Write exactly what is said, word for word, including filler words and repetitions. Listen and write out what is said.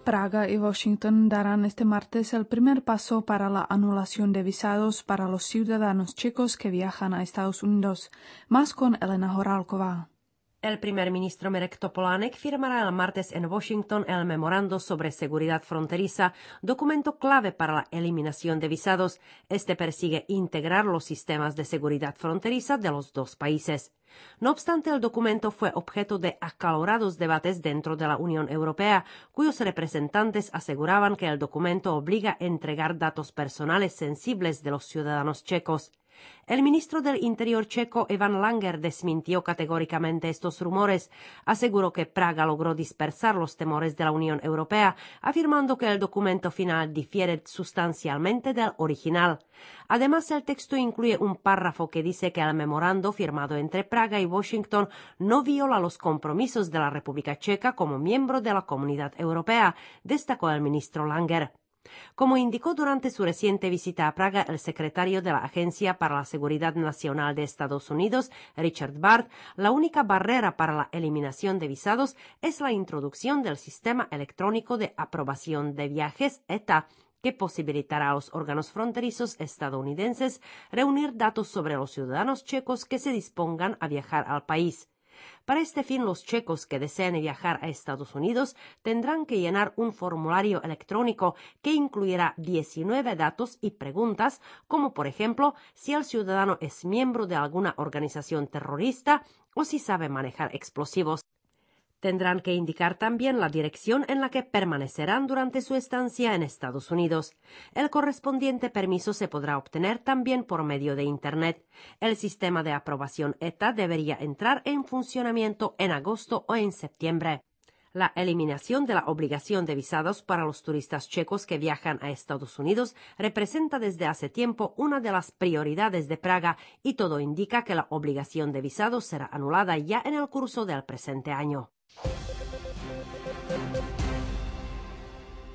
Praga y Washington darán este martes el primer paso para la anulación de visados para los ciudadanos checos que viajan a Estados Unidos. Más con Elena Horálková. El primer ministro Mirek Topolánek firmará el martes en Washington el memorando sobre seguridad fronteriza, documento clave para la eliminación de visados. Este persigue integrar los sistemas de seguridad fronteriza de los dos países. No obstante, el documento fue objeto de acalorados debates dentro de la Unión Europea, cuyos representantes aseguraban que el documento obliga a entregar datos personales sensibles de los ciudadanos checos. El ministro del Interior checo Ivan Langer desmintió categóricamente estos rumores. Aseguró que Praga logró dispersar los temores de la Unión Europea, afirmando que el documento final difiere sustancialmente del original. Además, el texto incluye un párrafo que dice que el memorando firmado entre Praga y Washington no viola los compromisos de la República Checa como miembro de la Comunidad Europea, destacó el ministro Langer. Como indicó durante su reciente visita a Praga el secretario de la Agencia para la Seguridad Nacional de Estados Unidos, Richard Barth, la única barrera para la eliminación de visados es la introducción del sistema electrónico de aprobación de viajes E T A, que posibilitará a los órganos fronterizos estadounidenses reunir datos sobre los ciudadanos checos que se dispongan a viajar al país. Para este fin, los checos que deseen viajar a Estados Unidos tendrán que llenar un formulario electrónico que incluirá diecinueve datos y preguntas, como por ejemplo si el ciudadano es miembro de alguna organización terrorista o si sabe manejar explosivos. Tendrán que indicar también la dirección en la que permanecerán durante su estancia en Estados Unidos. El correspondiente permiso se podrá obtener también por medio de Internet. El sistema de aprobación E T A debería entrar en funcionamiento en agosto o en septiembre. La eliminación de la obligación de visados para los turistas checos que viajan a Estados Unidos representa desde hace tiempo una de las prioridades de Praga y todo indica que la obligación de visados será anulada ya en el curso del presente año.